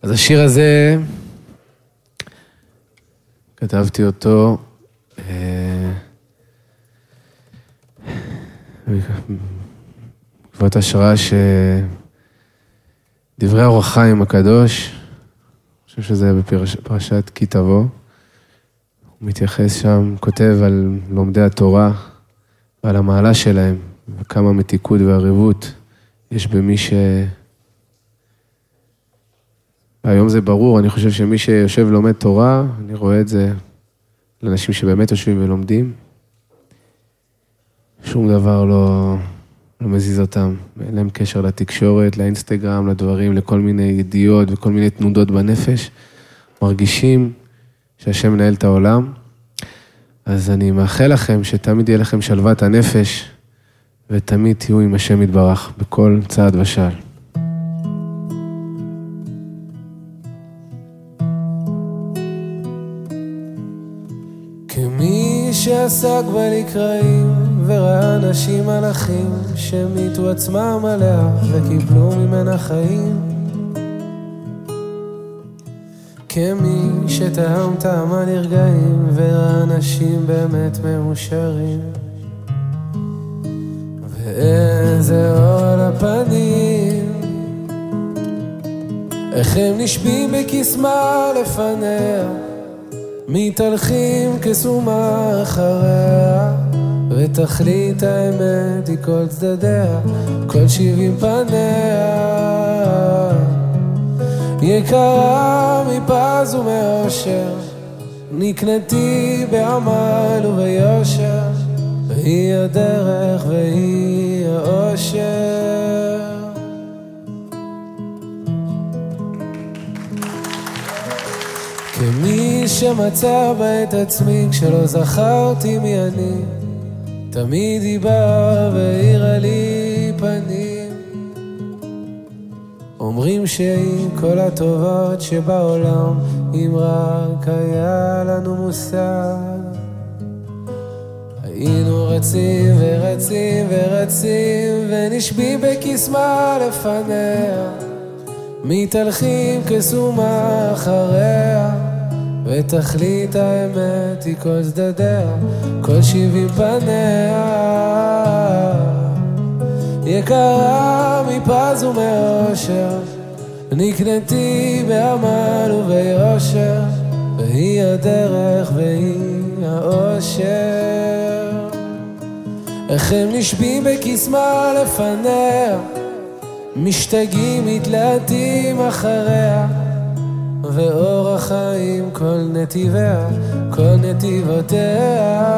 אז השיר הזה, כתבתי אותו בעקבות השראה דברי אור החיים הקדוש, אני חושב שזה בפרשת כי תבוא. הוא מתייחס שם, כותב על לומדי התורה ועל המעלה שלהם, וכמה מתיקות ועריבות יש במי היום זה ברור, אני חושב שמי שיושב ולומד תורה, אני רואה את זה לאנשים שבאמת יושבים ולומדים. שום דבר לא מזיז אותם. אין להם קשר לתקשורת, לאינסטגרם, לדברים, לכל מיני ידיעות וכל מיני תנודות בנפש. מרגישים שהשם מנהל את העולם. אז אני מאחל לכם שתמיד יהיה לכם שלוות הנפש, ותמיד תהיו עם השם יתברך בכל צעד ושעל. כמי שעסק בלקראים וראה אנשים מלאכים שמיתו עצמם עליה וקיבלו ממנה חיים, כמי שטעם טעם הנרגעים וראה אנשים באמת מאושרים, ואיזה אור על הפנים, איך הם נשבים בקסמה לפניה, מתהלכים כסומה אחריה, ותכלית האמת היא כל צדדיה, כל 70 פניה. יקרה מפז ומאושר, נקנתי בעמל וביושר, והיא הדרך והיא האושר. כמי שמצא בה את עצמי כשלא זכרתי מי אני, תמיד היא באה והאירה לי פנים. אומרים שהיא כל הטובות שבעולם, אם רק היה לנו מושג, היינו רצים ורצים ורצים ונשבים בקסמה לפניה, מתהלכים כסומה אחריה, ותכלית האמת היא כל צדדיה, כל 70 פניה. יקרה מפז ומאושר, נקנתי בעמל וביושר, והיא הדרך והיא האושר. איך הם נשבים בקסמה לפניה, משתגעים מתלעטים אחריה, ואור החיים כל נתיביה, כל נתיבותיה.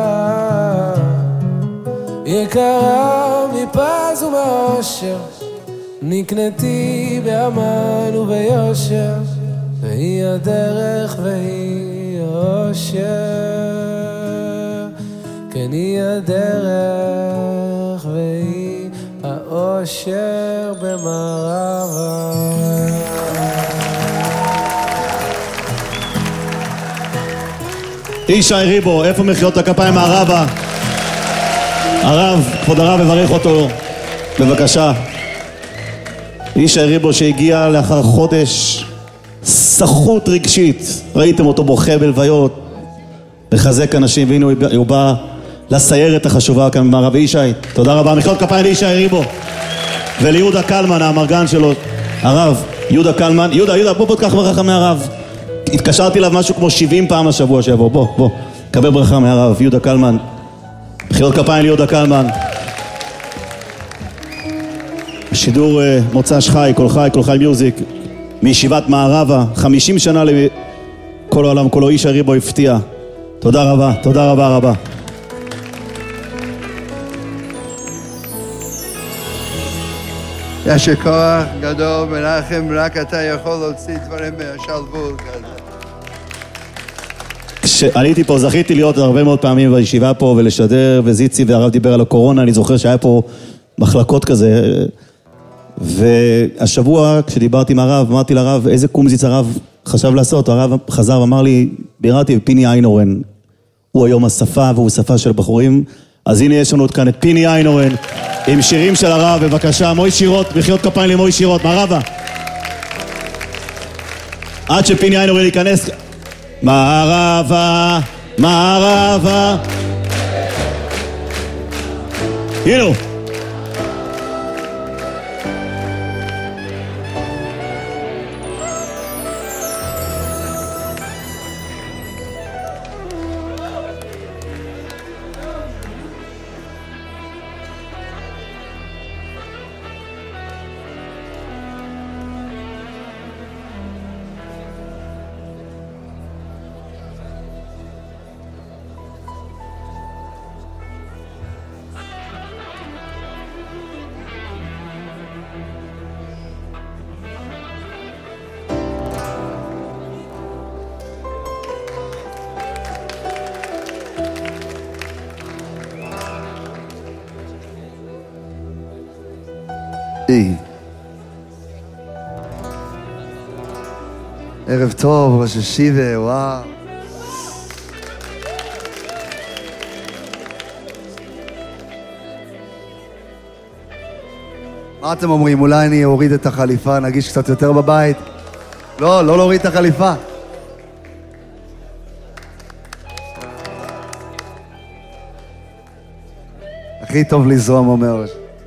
יקרה מפז ומאושר, נקנתי בעמל וביושר, והיא הדרך והיא האושר. כן, היא הדרך והיא האושר במערבה. ישי ריבו, איפה מחיאות הכפיים מהרבה? הרב, כבוד הרב, מברך אותו, בבקשה. ישי ריבו שהגיע לאחר חודש סחות רגשית, ראיתם אותו בוכה בלוויות, לחזק אנשים, והנה הוא בא לסיירת החשובה כאן מהרב ישי. תודה רבה, מחיאות כפיים לישי ריבו וליהודה קלמן, המרגן שלו. הרב, יהודה קלמן, יהודה, בוא תקח ברכה מהרב. התקשרתי אליו משהו כמו 70 פעם לשבוע שיבוא, בוא, קבל ברכה מהרב, יהודה קלמן. מחיאות כפיים ליהודה קלמן. שידור מוצ"ש חי, כל חי מיוזיק, מישיבת מערבה, 50 שנה לכל העולם, כל ישי ריבו הפתיע. תודה רבה. יש כוח גדול, מנחם, רק אתה יכול להוציא דברים מהשלבול כזה. כשעליתי פה, זכיתי להיות הרבה מאוד פעמים בישיבה פה ולשדר, וזיצי והרב דיבר על הקורונה, אני זוכר שהיה פה מחלקות כזה, והשבוע כשדיברתי עם הרב, אמרתי לרב איזה קומזיץ הרב חשב לעשות, הרב חזר ואמר לי, ביררתי בפיני איינורן, הוא היום השפה והוא שפה של בחורים, אז הנה יש לנו כאן את פיני איינורן, עם שירים של הרב, בבקשה, מוי שירות, מחיאות כפיים למוי שירות, מערבה. עד שפיני איינורי להיכנס. מערבה, מערבה. הנה. ערב טוב, ראש השיבה, וואו. מה אתם אומרים? אולי אני אוריד את החליפה, נגיש קצת יותר בבית? לא להוריד את החליפה. הכי טוב לזרום, אומר.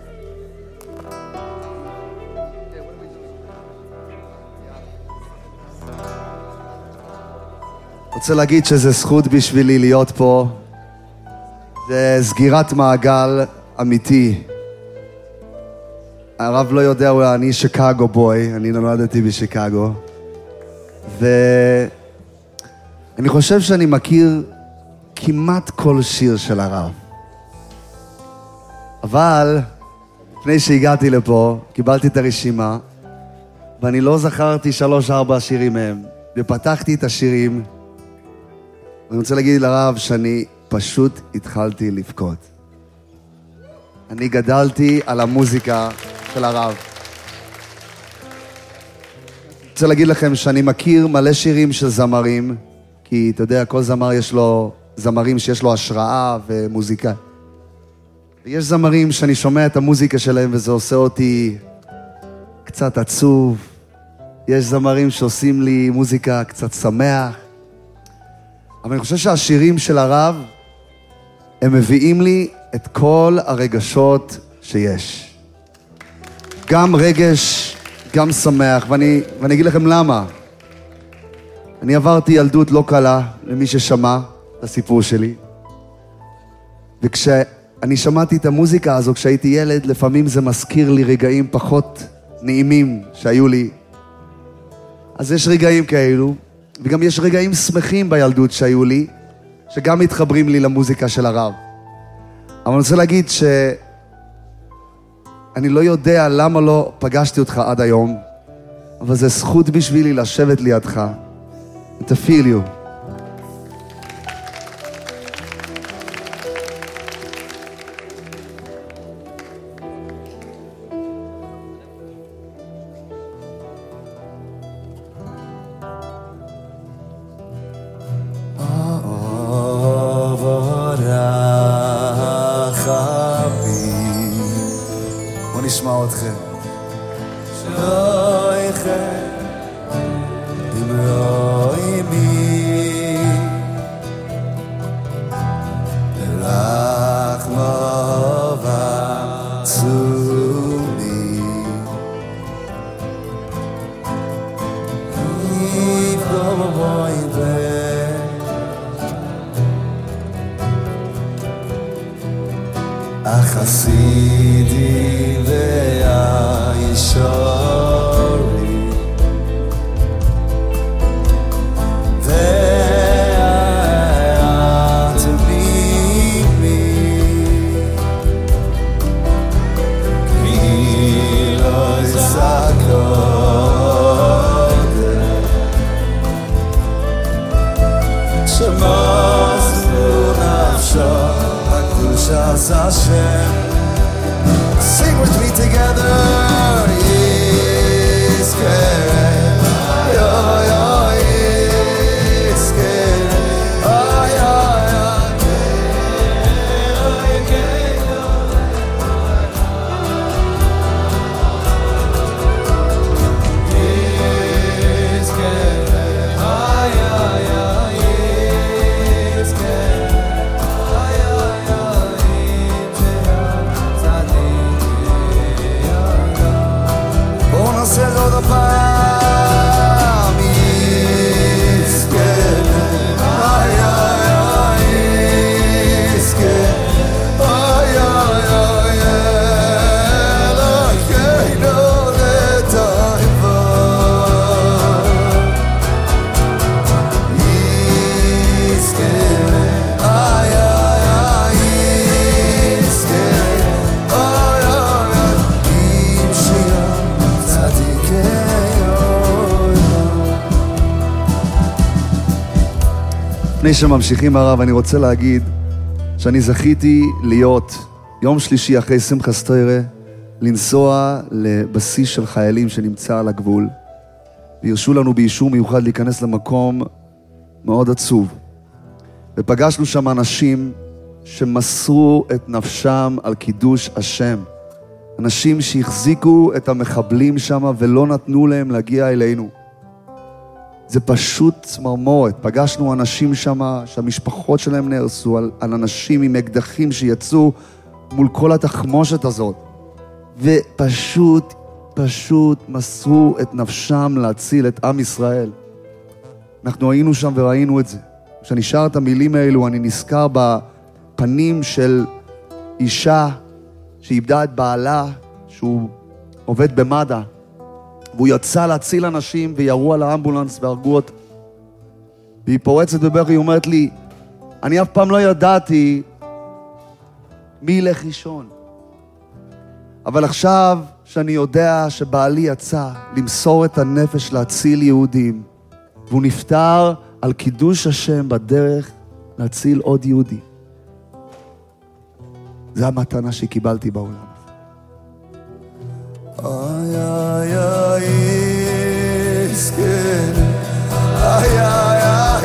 רוצה להגיד שזה זכות בשבילי להיות פה. זה סגירת מעגל אמיתי. הרב לא יודע, אולי אני שיקגו בוי, אני נולדתי בשיקגו. ואני חושב שאני מכיר כמעט כל שיר של הרב. אבל לפני שהגעתי לפה, קיבלתי את הרשימה, ואני לא זכרתי 3-4 שירים מהם. ופתחתי את השירים, אני רוצה להגיד לרב שאני פשוט התחלתי לבכות. אני גדלתי על המוזיקה של הרב. אני רוצה להגיד לכם שאני מכיר מלא שירים של זמרים, כי אתה יודע, כל זמר יש לו זמרים שיש לו השראה ומוזיקה. ויש זמרים שאני שומע את המוזיקה שלהם וזה עושה אותי קצת עצוב. יש זמרים שעושים לי מוזיקה קצת שמח. אבל אני חושב שהשירים של הרב, הם מביאים לי את כל הרגשות שיש. גם רגש, גם שמח, ואני אגיד לכם למה. אני עברתי ילדות לא קלה, למי ששמע את הסיפור שלי. וכשאני שמעתי את המוזיקה הזו, כשהייתי ילד, לפעמים זה מזכיר לי רגעים פחות נעימים שהיו לי. אז יש רגעים כאלו, וגם יש רגעים שמחים בילדות שהיו לי, שגם מתחברים לי למוזיקה של הרב. אבל אני רוצה להגיד שאני לא יודע למה לא פגשתי אותך עד היום, אבל זה זכות בשבילי לשבת לידך, to feel you. נשמע אתכם. שלויכם דמרוי מי לך מובה צומי יבואי החסידי והישורי ואת מימי כי לא יזכות שמוסו נפשו הקדושת השם. Sing with me together, yeah. לפני שממשיכים הרב, אני רוצה להגיד שאני זכיתי להיות יום שלישי אחרי שמחת תורה, לנסוע לבסיס של חיילים שנמצא על הגבול, והרשו לנו באישור מיוחד להיכנס למקום מאוד עצוב. ופגשנו שם אנשים שמסרו את נפשם על קידוש השם. אנשים שהחזיקו את המחבלים שם ולא נתנו להם להגיע אלינו. זה פשוט צמרמורת. פגשנו אנשים שם שהמשפחות שלהם נהרסו, על אנשים עם אקדחים שיצאו מול כל התחמושת הזאת. ופשוט מסרו את נפשם להציל את עם ישראל. אנחנו היינו שם וראינו את זה. כשאני שר את המילים האלו, אני נזכר בפנים של אישה שאיבדה את בעלה, שהוא עובד במד"א, והוא יצא להציל אנשים וירו על האמבולנס והרגו אותה. והיא פורצת בבכי, היא אומרת לי, אני אף פעם לא ידעתי מי ילך ראשון. אבל עכשיו שאני יודע שבעלי יצא למסור את הנפש להציל יהודים, והוא נפטר על קידוש השם בדרך להציל עוד יהודי. זה המתנה שקיבלתי בעולם. Ay, ay, ay, isken. Ay, ay, ay,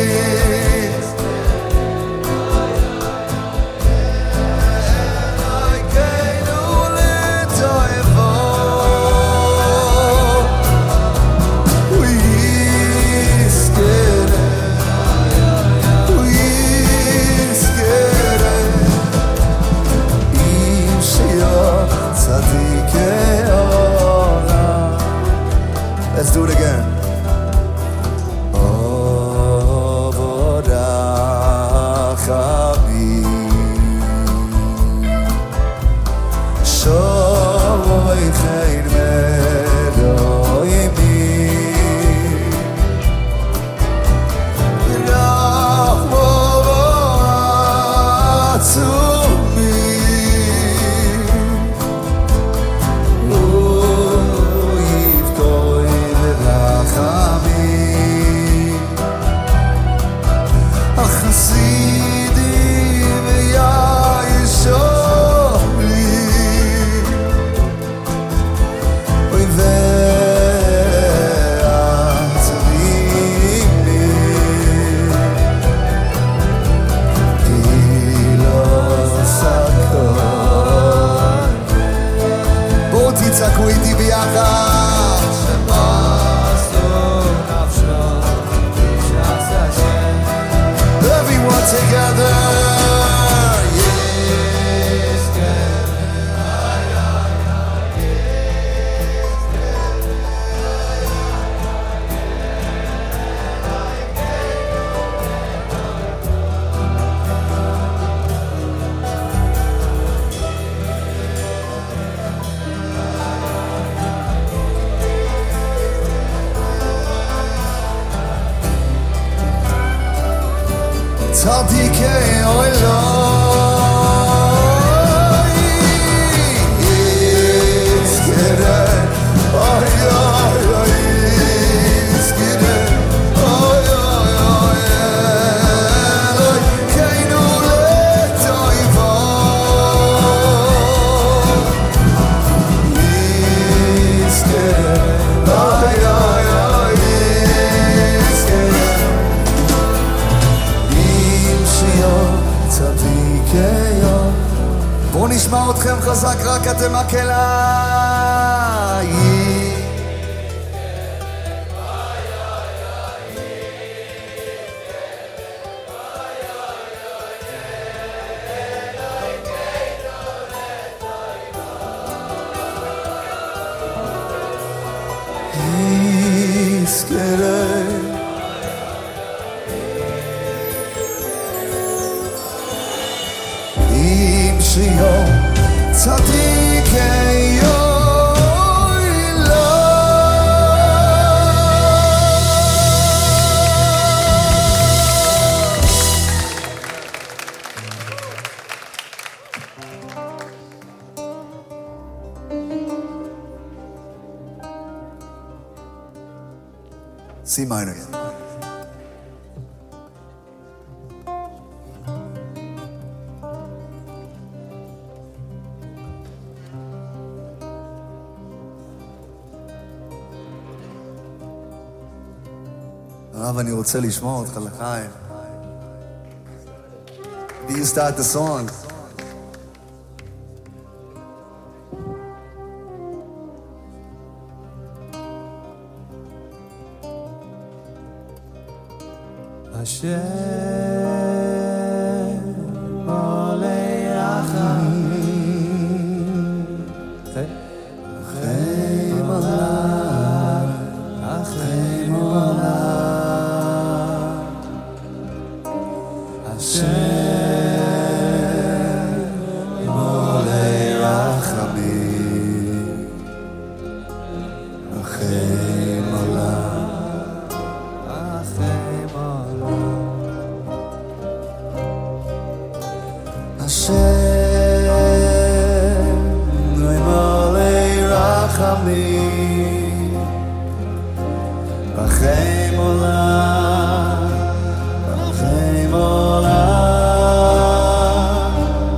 Let's do it again. תצעקו איתי ביחד Everyone together צדיקי אלוהי יזכרה אוי אוי אוי יזכרה אוי אוי אוי אלוהינו לטויבו יזכרה אוי אוי אוי בואו נשמע אתכם חזק, רק אתם מקהלה. צדיקי C minor. הרב, אני רוצה לשמוע אותך לחיים. Do you start the song? השם עולי רחמים, רחם עליי, רחם עליי. השם עולי רחמים, רחם עליי. Hashem, Noimolei Rachamim, Rachem Olam, Rachem Olam.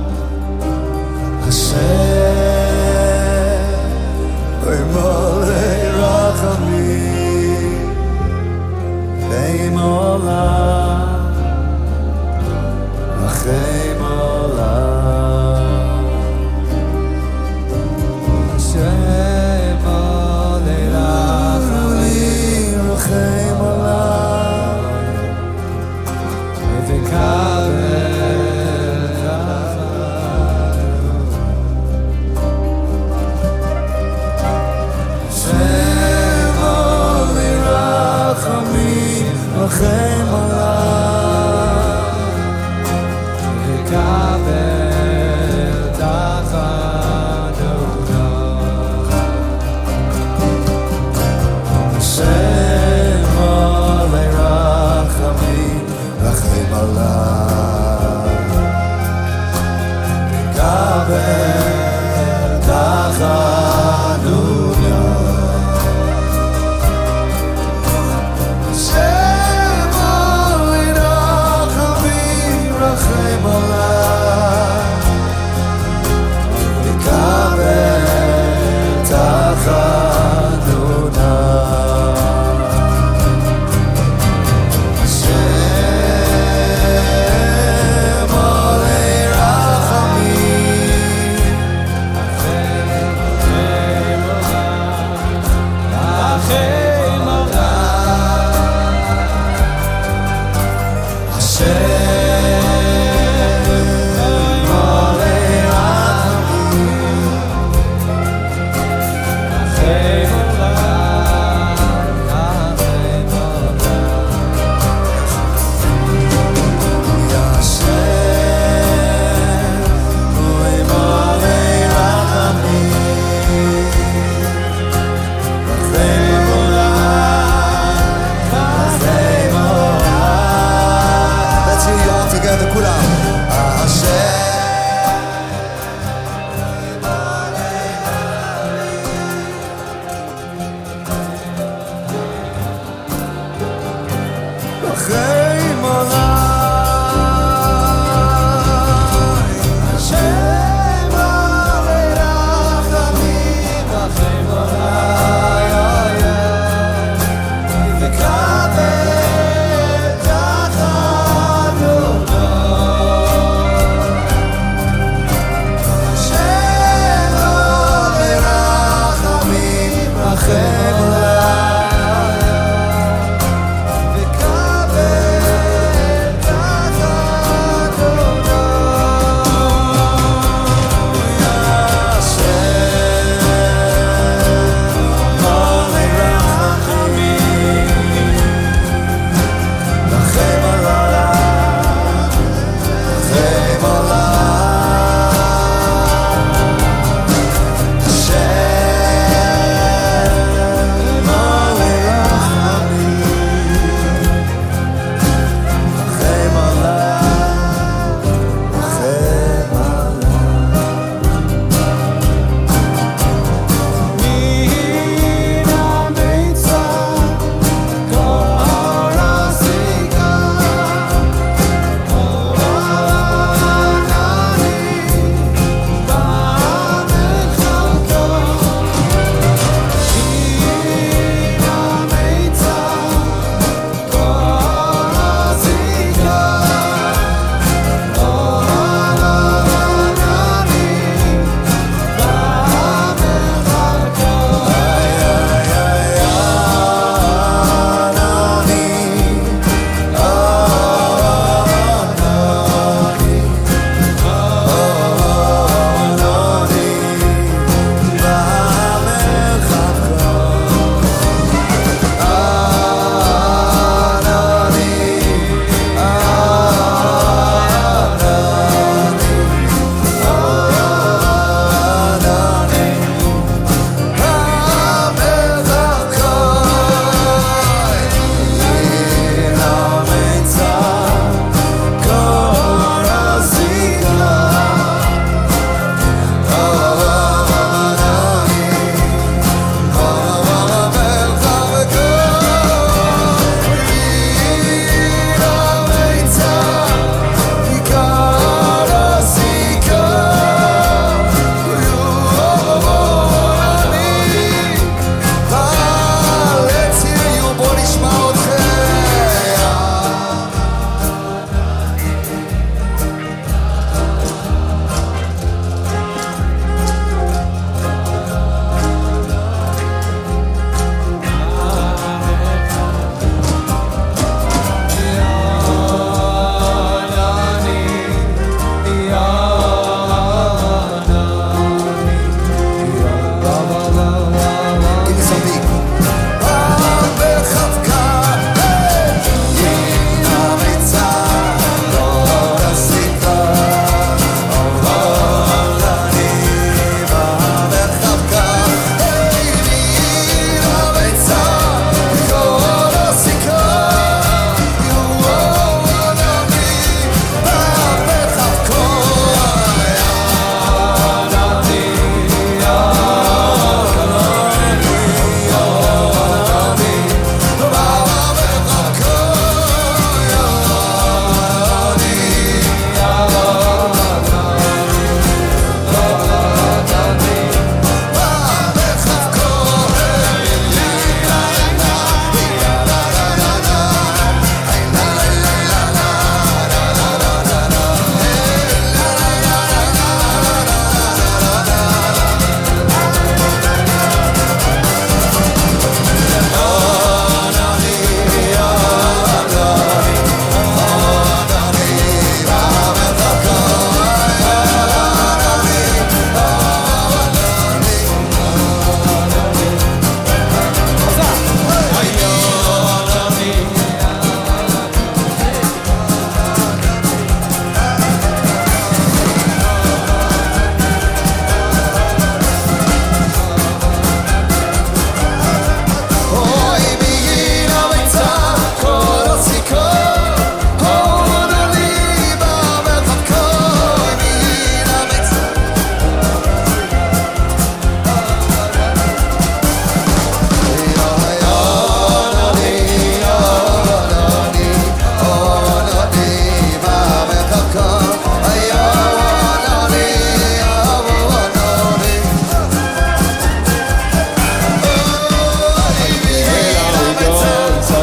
Hashem, Noimolei Rachamim, Rachem Olam, Rachem Hashem Olei Rachamim, Rachem Olam.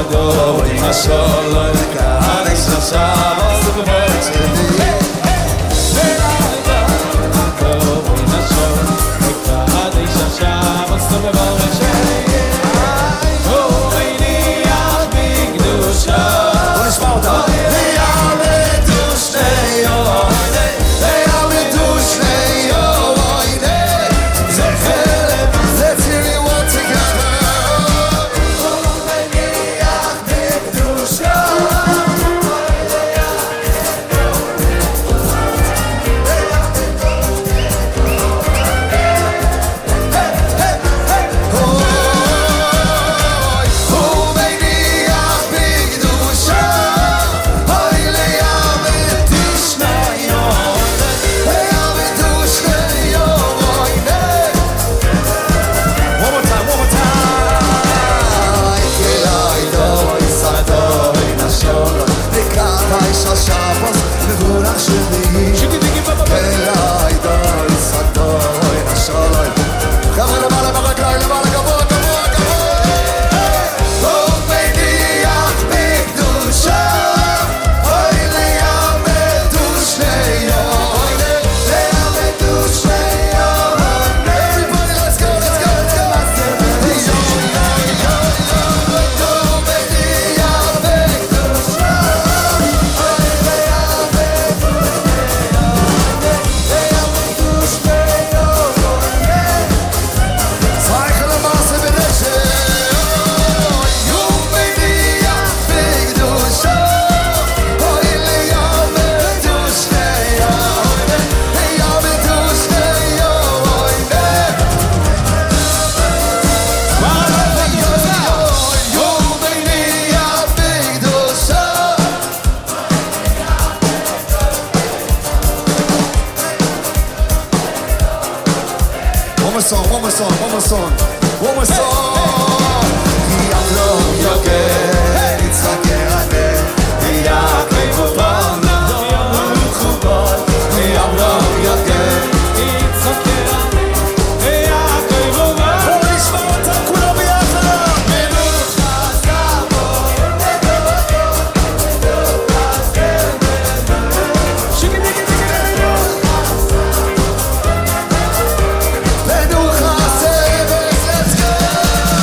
Let's go!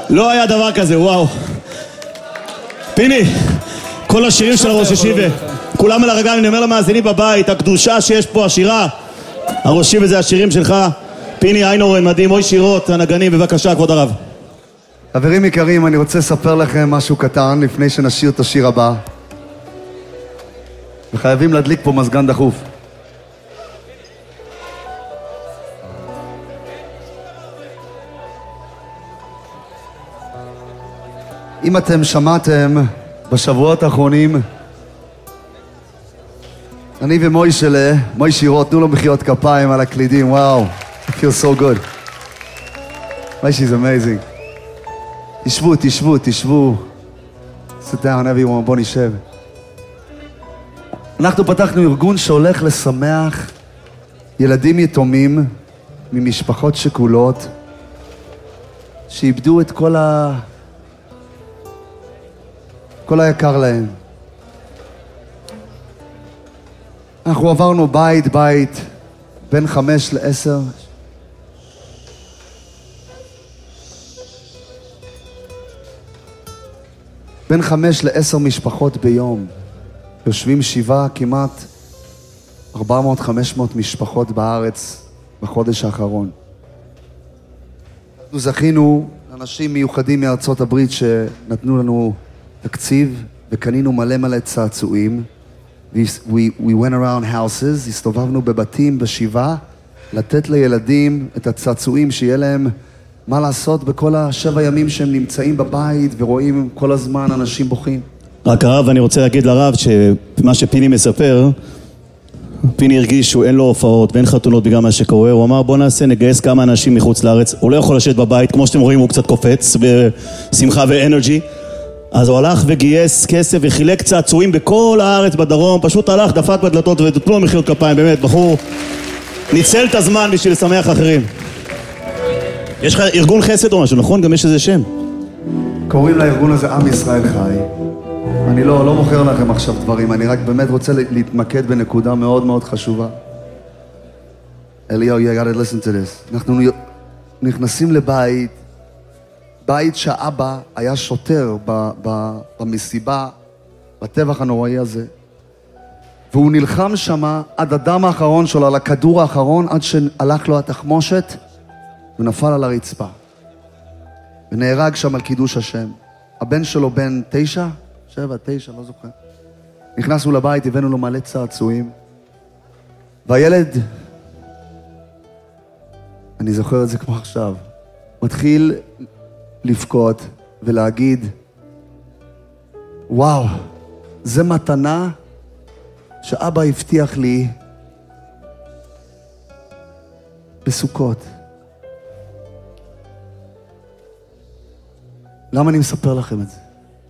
לא היה דבר כזה, וואו. פיני, כל השירים של הראש ישיבה, כולם על הרגליים, אני אומר למאזינים בבית, הקדושה שיש פה, השירה, הראש ישיבה זה השירים שלך. פיני איינורן, מדהים, אוי שירות, הנגנים, בבקשה, כבוד הרב. חברים יקרים, אני רוצה לספר לכם משהו קטן לפני שנשיר את השיר הבא. וחייבים להדליק פה מזגן דחוף. אם אתם שמעתם בשבועות האחרונים, אני ומוישלה, מויש שירות, תנו לו מחיאות כפיים על הקלידים, וואו, I feel so good. מויש is amazing. תשבו. sit down everyone, בוא נשב. אנחנו פתחנו ארגון שהולך לשמח ילדים יתומים ממשפחות שכולות שאיבדו את כל היקר להם. אנחנו עברנו בית, בין 5 ל-10. בין 5 ל-10 משפחות ביום. יושבים 7, כמעט 400-500 משפחות בארץ בחודש האחרון. אנחנו זכינו אנשים מיוחדים מארצות הברית שנתנו לנו תקציב וקנינו מלא צעצועים. We went around houses, הסתובבנו בבתים בשבעה, לתת לילדים את הצעצועים שיהיה להם מה לעשות בכל 7 ימים שהם נמצאים בבית ורואים כל הזמן אנשים בוכים. רק הרב, אני רוצה להגיד לרב שמה שפיני מספר, פיני הרגיש שהוא אין לו הופעות ואין חתונות בגלל מה שקורה. הוא אמר בוא נגייס כמה אנשים מחוץ לארץ. הוא לא יכול לשבת בבית, כמו שאתם רואים הוא קצת קופץ בשמחה ואנרגי. אז הוא הלך וגייס כסף וחילק צעצועים בכל הארץ בדרום. פשוט הלך, דפק בדלתות ותתנו לו מחיאות כפיים. באמת, בחור ניצל את הזמן בשביל לשמח אחרים. יש לך ארגון חסד או משהו, נכון? גם יש איזה שם. קוראים לארגון הזה עם ישראל חי. אני לא מוכר לכם עכשיו דברים, אני רק באמת רוצה להתמקד בנקודה מאוד מאוד חשובה. אליהו, you gotta listen to this. אנחנו נכנסים לבית, בית שהאבא היה שוטר במסיבה, בטבח הנוראי הזה. והוא נלחם שמה עד הדם האחרון שלו, על הכדור האחרון, עד שהלך לו התחמושת, ונפל על הרצפה. ונהרג שם על קידוש השם. הבן שלו בן 9, 7, 9, לא זוכר. נכנסנו לבית, הבאנו לו מלא צעצועים. והילד, אני זוכר את זה כמו עכשיו, מתחיל לבכות ולהגיד, וואו, זה מתנה שאבא הבטיח לי בסוכות. למה אני מספר לכם את זה?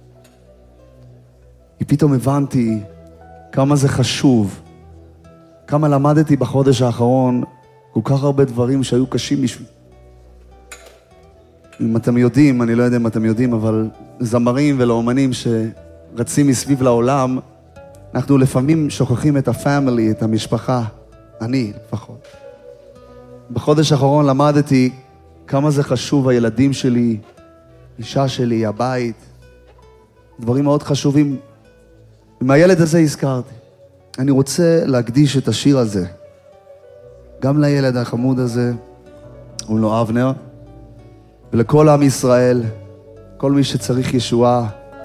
כי פתאום הבנתי כמה זה חשוב, כמה למדתי בחודש האחרון, כל כך הרבה דברים שהיו קשים בשביל. אם אתם יודעים, אני לא יודע אם אתם יודעים, אבל זמרים ולאומנים שרצים מסביב לעולם, אנחנו לפעמים שוכחים את הפמילי, את המשפחה, אני לפחות. בחודש האחרון למדתי כמה זה חשוב, הילדים שלי, אישה שלי, הבית, דברים מאוד חשובים. עם הילד הזה הזכרתי. אני רוצה להקדיש את השיר הזה, גם לילד החמוד הזה, הוא לו אבנר, ולכל עם ישראל, כל מי שצריך ישועה,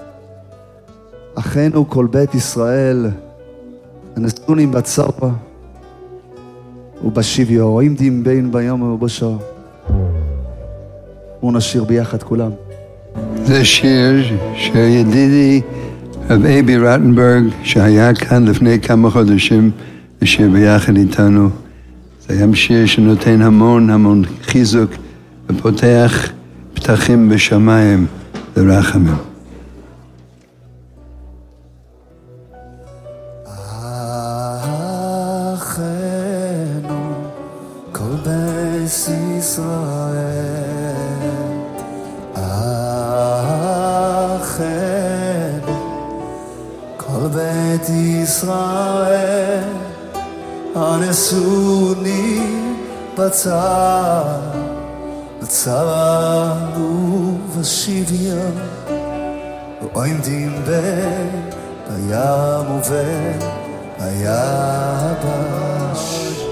אחינו כל בית ישראל, הנסונים בצרפה, ובשביו, רואים דים בין ביום ובשור. בואו נשיר ביחד כולם. זה שיר שידידי רב אייבי רטנברג, שהיה כאן לפני כמה חודשים, ושיר ביחד איתנו. זה היה שיר שנותן המון חיזוק, ופותח פתחים בשמיים לרחמים. אחינו כל בית ישראל, אחינו כל בית ישראל, הנסונים בצד בצרה ובשוויון עומדים בים וביבש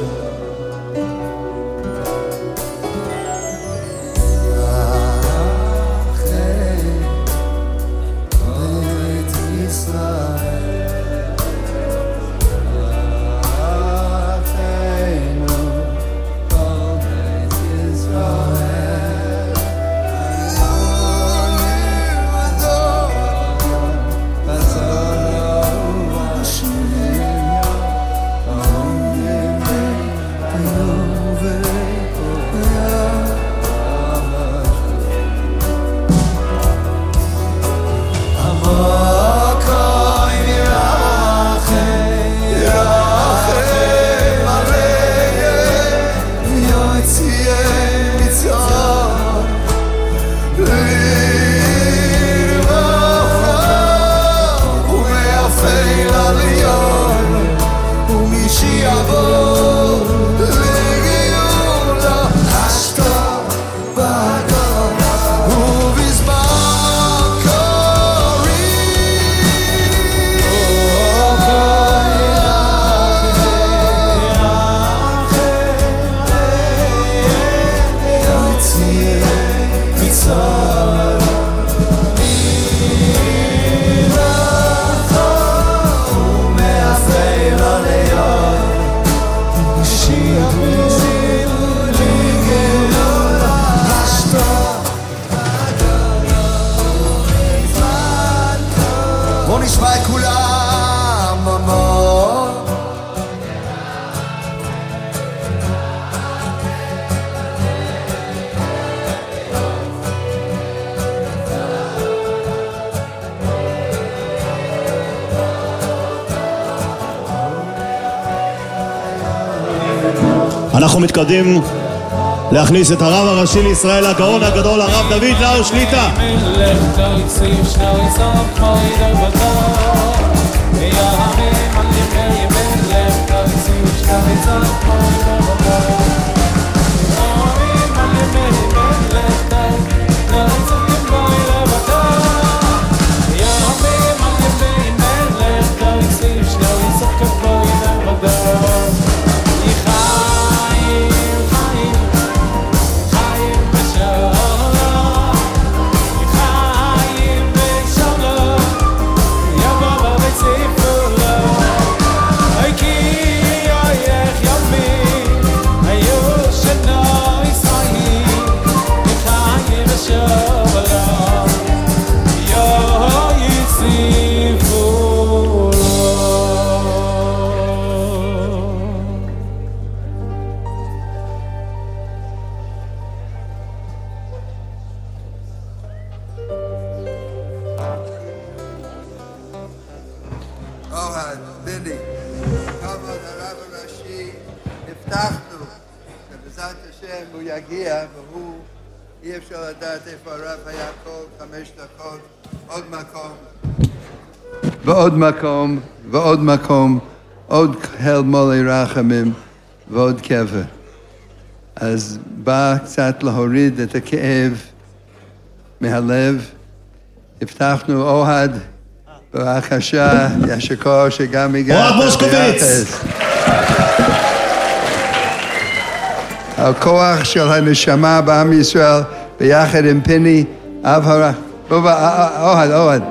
אנחנו מתקדמים להכניס את הרב הראשי לישראל, הגאון הגדול, הרב דוד לאו שליטא. אי אפשר לדעת איפה הרב היה כל 5 דקות, עוד מקום ועוד מקום ועוד מקום, עוד הל מולי רחמים ועוד קבר. אז בא קצת להוריד את הכאב מהלב. הבטחנו אוהד, בבקשה, ישקו שגם הגעת אוהד מושקוביץ. הכוח של הנשמה בעם ישראל ביחד עם פיני, אב הרב, אוהד.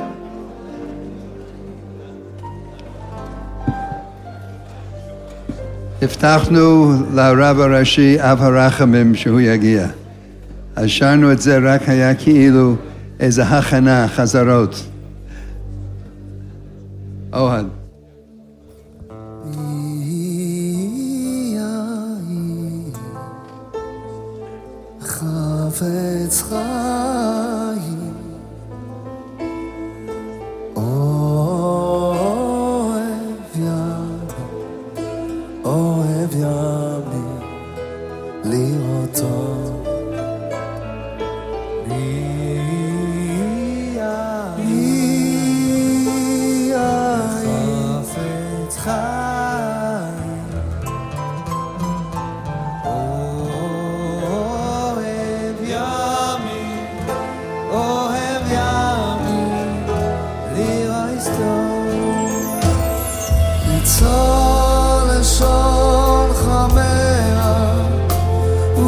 הבטחנו לרב הראשי אב הרחמים שהוא יגיע. אז שרנו את זה, רק היה כאילו איזו הכנה, חזרות. אוהד. חפץ חיים אוהב ימים לראותו חפץ חיים אוהב ימים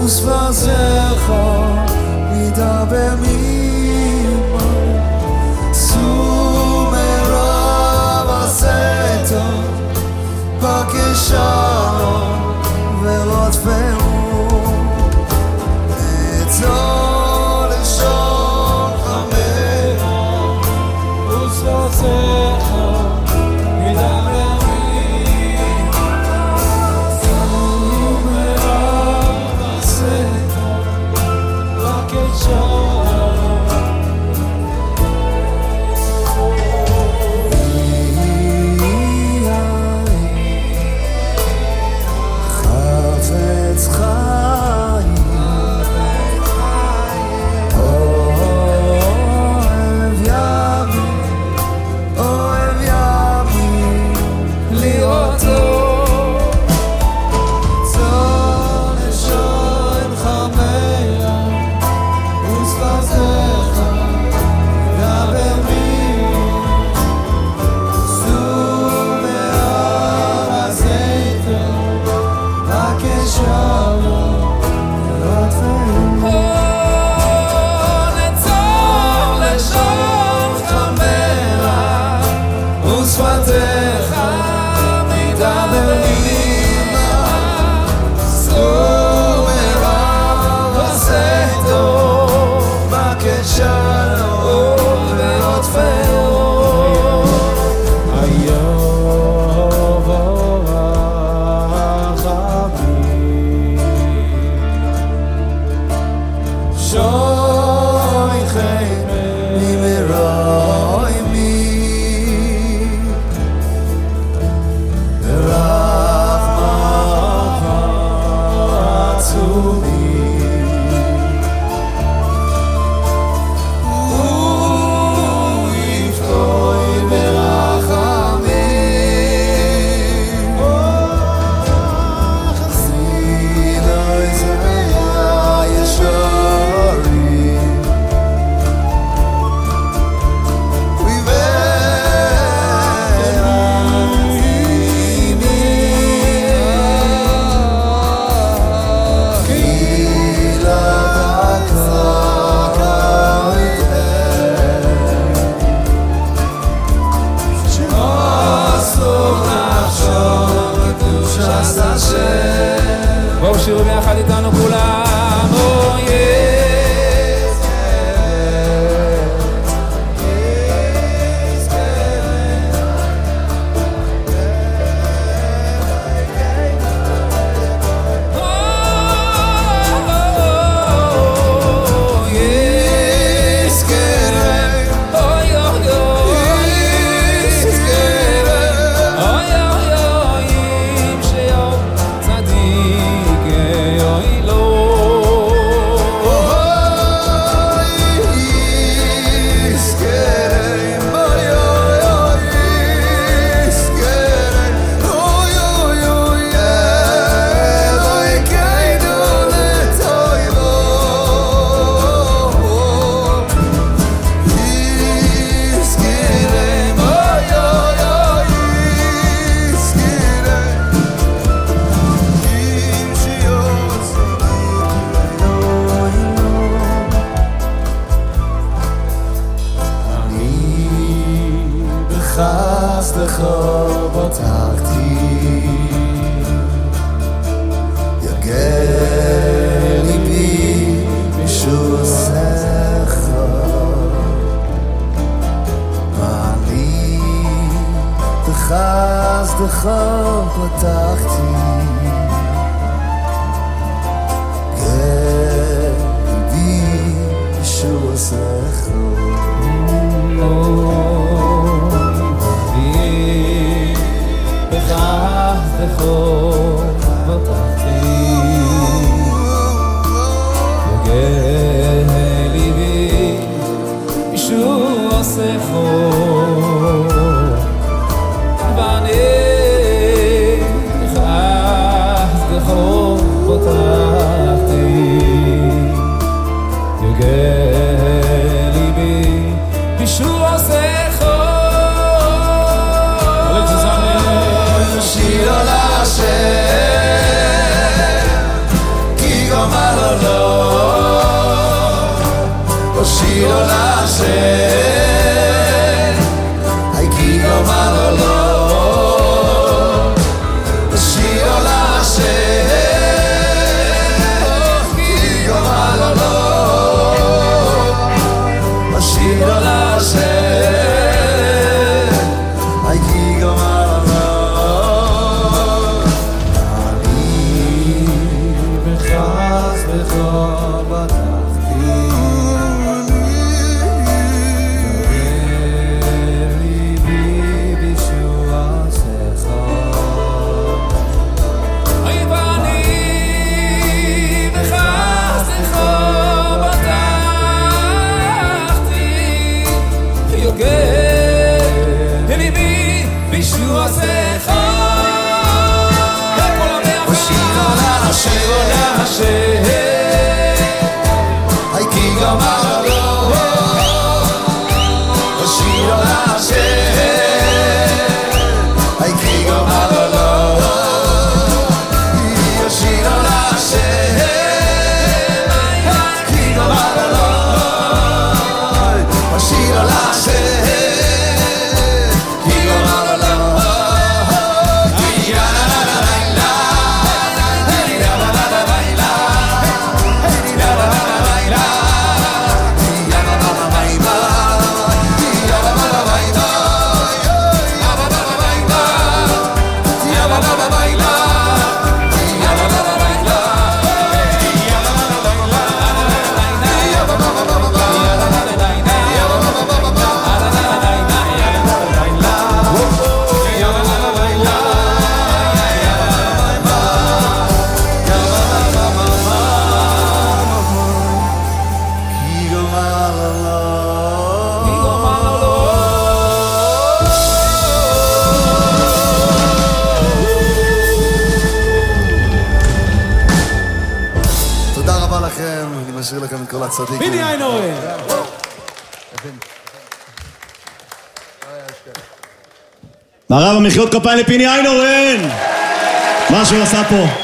ושפתך מדבר מימה סור מרב עשתו בקשרו ולא תפרו נצור לשון חמרה ושפתך מדבר בואו שירו ביחד איתנו כולם Oh yes בחסדך בטחתי יגע ליבי משוסך אני בחסדך פתחתי יגע ליבי משוסך בחסדך פתחתי יגע ליבי משוסך ואני בחסדך פתחתי יגע ליבי משוסך שיר על השם כי גמר פיני איינהורן. הרב, מחיאות כפיים לפיני איינהורן! מה שהוא עשה פה.